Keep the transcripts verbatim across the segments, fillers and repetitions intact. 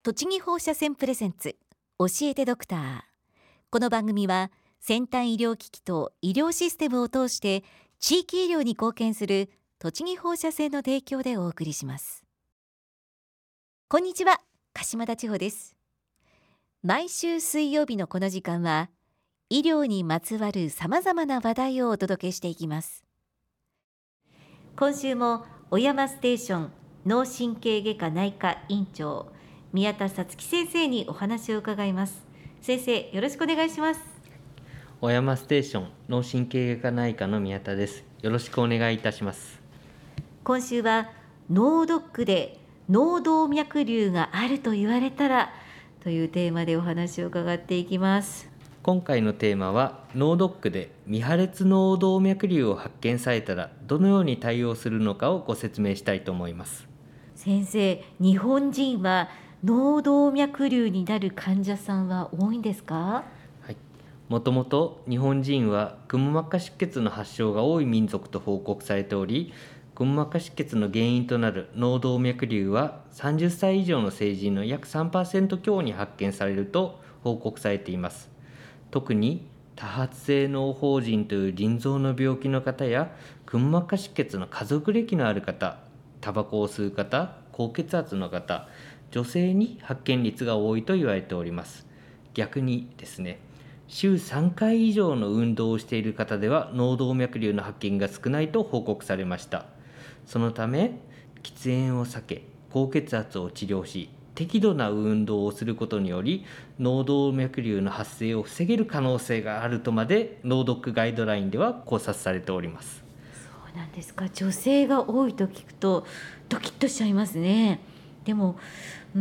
栃木放射線プレゼンツ教えてドクター。この番組は先端医療機器と医療システムを通して地域医療に貢献する栃木放射線の提供でお送りします。こんにちは、鹿島田千穂です。毎週水曜日のこの時間は医療にまつわるさまざまな話題をお届けしていきます。今週も小山ステーション脳神経外科内科院長宮田さつき先生にお話を伺います。先生、よろしくお願いします。 小山ステーション脳神経外科内科の宮田です。よろしくお願いいたします。 今週は脳ドックで脳動脈瘤があると言われたらというテーマでお話を伺っていきます。 今回のテーマは脳ドックで未破裂脳動脈瘤を発見されたらどのように対応するのかをご説明したいと思います。 先生、日本人は脳動脈瘤になる患者さんは多いんですか？ はい、もともと日本人はくも膜下出血の発症が多い民族と報告されており、くも膜下出血の原因となる脳動脈瘤はさんじゅっさい以上の成人の約 さんパーセント 強に発見されると報告されています。特に多発性脳疱疹という腎臓の病気の方やくも膜下出血の家族歴のある方、タバコを吸う方、高血圧の方、女性に発見率が多いと言われております。逆にですね、週さんかい以上の運動をしている方では脳動脈瘤の発見が少ないと報告されました。そのため喫煙を避け、高血圧を治療し、適度な運動をすることにより脳動脈瘤の発生を防げる可能性があるとまで脳ドックガイドラインでは考察されております。 そうなんですか。女性が多いと聞くとドキッとしちゃいますね。でも、うん、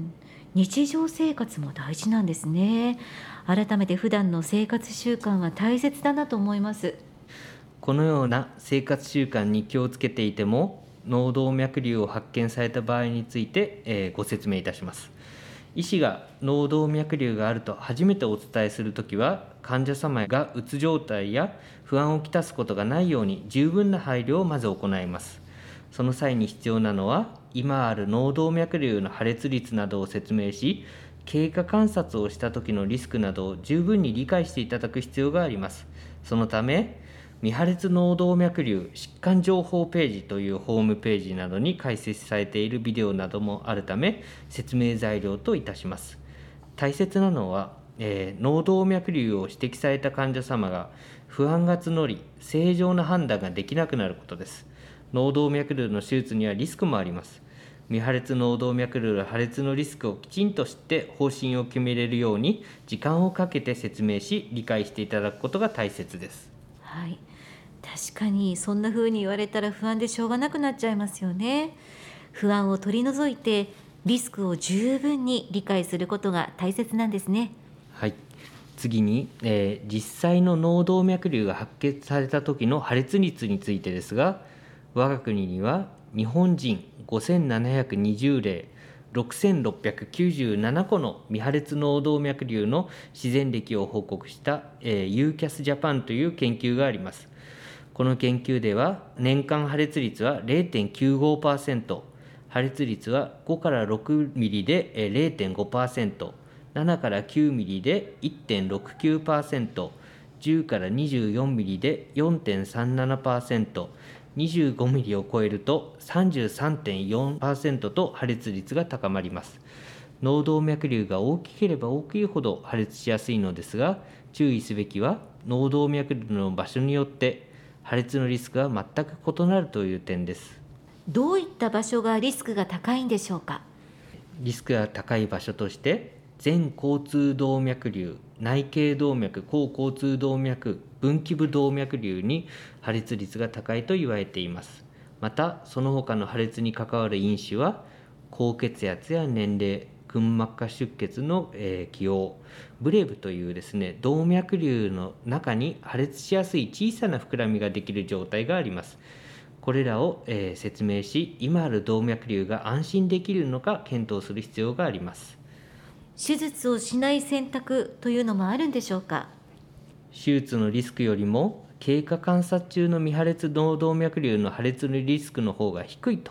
日常生活も大事なんですね。改めて普段の生活習慣は大切だなと思います。 このような生活習慣に気をつけていても脳動脈瘤を発見された場合について、えー、ご説明いたします。医師が脳動脈瘤があると初めてお伝えするときは、患者様がうつ状態や不安をきたすことがないように十分な配慮をまず行います。その際に必要なのは、今ある脳動脈瘤の破裂率などを説明し、経過観察をした時のリスクなどを十分に理解していただく必要があります。そのため、未破裂脳動脈瘤疾患情報ページというホームページなどに開設されているビデオなどもあるため、説明材料といたします。大切なのは、えー、脳動脈瘤を指摘された患者様が不安が募り、正常な判断ができなくなることです。脳動脈瘤の手術にはリスクもあります。未破裂脳動脈瘤の破裂のリスクをきちんと知って方針を決めれるように時間をかけて説明し、理解していただくことが大切です。 はい、確かにそんな風に言われたら不安でしょうがなくなっちゃいますよね。不安を取り除いてリスクを十分に理解することが大切なんですね。 はい、次に、えー、実際の脳動脈瘤が発見された時の破裂率についてですが、我が国には日本人ごせんななひゃくにじゅう例、ろくせんろっぴゃくきゅうじゅうななこの未破裂脳動脈瘤の自然歴を報告した、えー、ユーキャス ジャパンという研究があります。この研究では年間破裂率は れいてんきゅうごパーセント、破裂率はごからろくミリで れいてんごパーセント、ななからきゅうミリで いってんろくきゅうパーセント、じゅうからにじゅうよんミリで よんてんさんななパーセント、にじゅうごミリを超えると さんじゅうさんてんよんパーセント と破裂率が高まります。脳動脈瘤が大きければ大きいほど破裂しやすいのですが、注意すべきは脳動脈瘤の場所によって破裂のリスクは全く異なるという点です。 どういった場所がリスクが高いんでしょうか？ リスクが高い場所として、前交通動脈瘤、内頸動脈、後交通動脈、分岐部動脈瘤に破裂率が高いと言われています。また、その他の破裂に関わる因子は、高血圧や年齢、くも膜下出血の、えー、起用、ブレブというですね、動脈瘤の中に破裂しやすい小さな膨らみができる状態があります。これらを、えー、説明し、今ある動脈瘤が安心できるのか検討する必要があります。 手術をしない選択というのもあるんでしょうか？ 手術のリスクよりも経過観察中の未破裂脳動脈瘤の破裂のリスクの方が低いと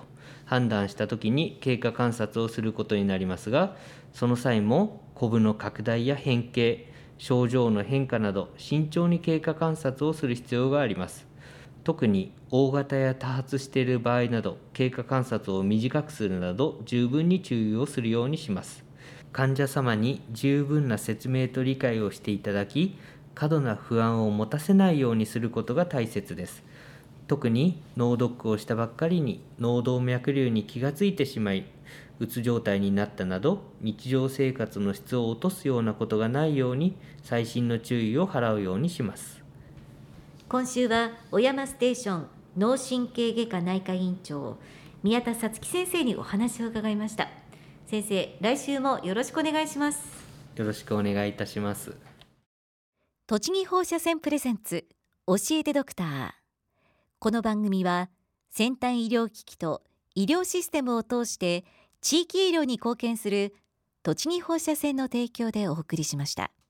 判断したときに経過観察をすることになりますが、その際もコブの拡大や変形、症状の変化など慎重に経過観察をする必要があります。特に大型や多発している場合など、経過観察を短くするなど十分に注意をするようにします。患者様に十分な説明と理解をしていただき、過度な不安を持たせないようにすることが大切です。特に脳ドックをしたばっかりに脳動脈瘤に気がついてしまい、うつ状態になったなど、日常生活の質を落とすようなことがないように細心の注意を払うようにします。 今週は小山ステーション脳神経外科内科院長宮田さつき先生にお話を伺いました。先生、来週もよろしくお願いします。 よろしくお願いいたします。 栃木放射線プレゼンツ教えてドクター。この番組は先端医療機器と医療システムを通して地域医療に貢献する栃木放射線の提供でお送りしました。